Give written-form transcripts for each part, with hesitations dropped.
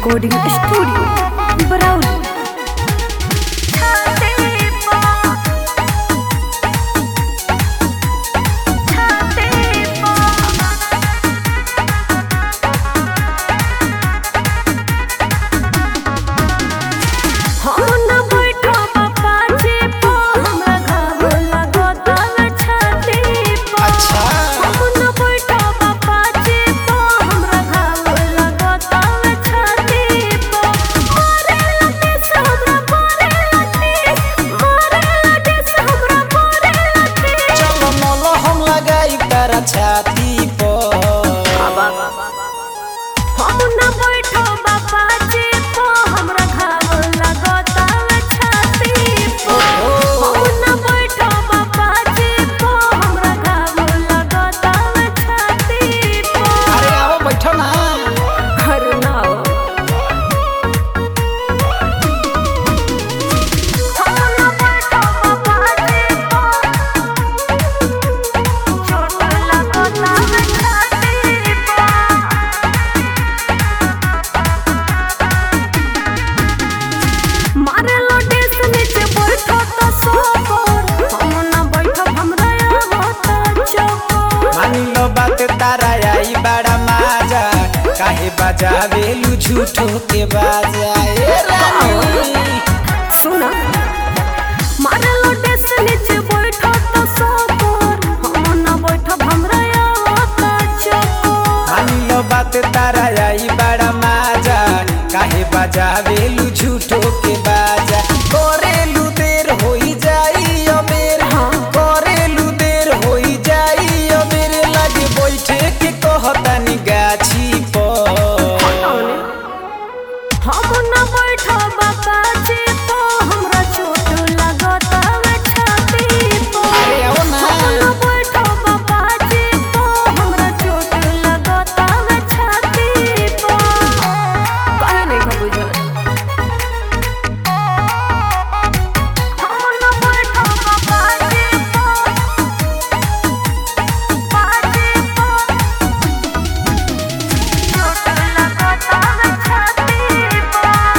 Recording studio Barauli. छाती पर हम न बैठो बाबा जी पो हमरा घाव लगता छाती पर। हम न बैठो बाबा जी पो हमरा घाव लगता छाती पर। अरे आओ बैठो ना। घर ना तारा आई बड़ा माजा काहे बजावेलू झूठो के बाजा। सुना मारे लोटेस नीचे बैठो तो सोकर हम न बैठो हमरा आवता चोकर। मानी लो बात तारा आई बड़ा माजा काहे बजावेलू झूठो के बाजा। करेलू देर होई जाई अबेर करेलू देर होई जाई अबेर लगे बैठे के कहतानी गाछी पर। हम न बैठो बाबा जी पो हमरा चोट लगता छाती पर। अरे आओ ना। हम न बैठो बाबा जी पो हमरा चोट लगता छाती पर। काहे नहीं का बुझल हम न बैठो बाबा जी पो बाजी पो चोट लगता छाती पर।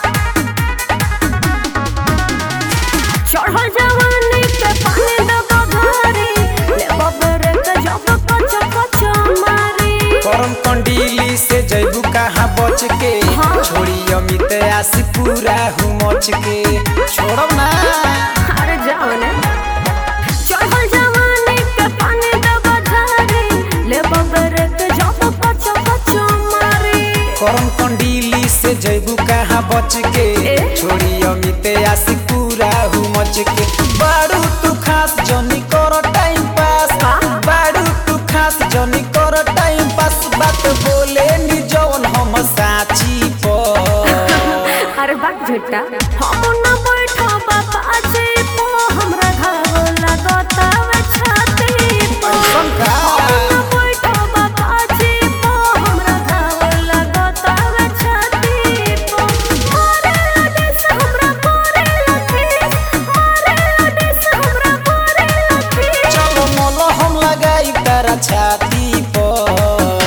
चढ़ल जवानी के पानी दबा घरी ले बबरे के जब कच कच मारी। करम कंडीली से जैबू कहाँ बच के छोड़ी अमित आसी पूरा हूँ मच के छोड़ब ना। अरे जाओ ने चढ़ल जवानी के पानी दबा घरी ले बबरे के जब कच कच मारी। करम कंडीली से जैबू कहाँ बच के छोड़ी अमित आसी पूरा हूँ मच के। बारू तू खास जनी कर टाइम पास बारू तू खास जनी कर टाइम पास बात बोले नी जवन हम साची पर। अरे बात झूठा हम न बैठो बाबा जी पो हमरा घाव लगता छाती पर। हम न बैठो बाबा जी पो हमरा घाव लगता छाती पर। मारे देश हमरा करे लथी मारे देश हमरा करे लथी। चलो मोलो हम लगाई तारा छाती पर।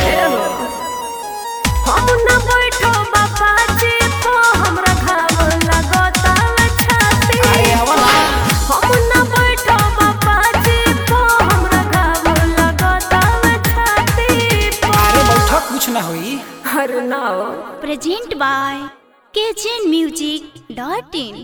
हम न बैठो बाबा जी पो हमरा घाव लगता छाती पर। हम न बैठो बाबा जी पो हमरा घाव लगता छाती पर। अरे बैठो कुछ ना होई। हर नाव Present by KCNmusic.in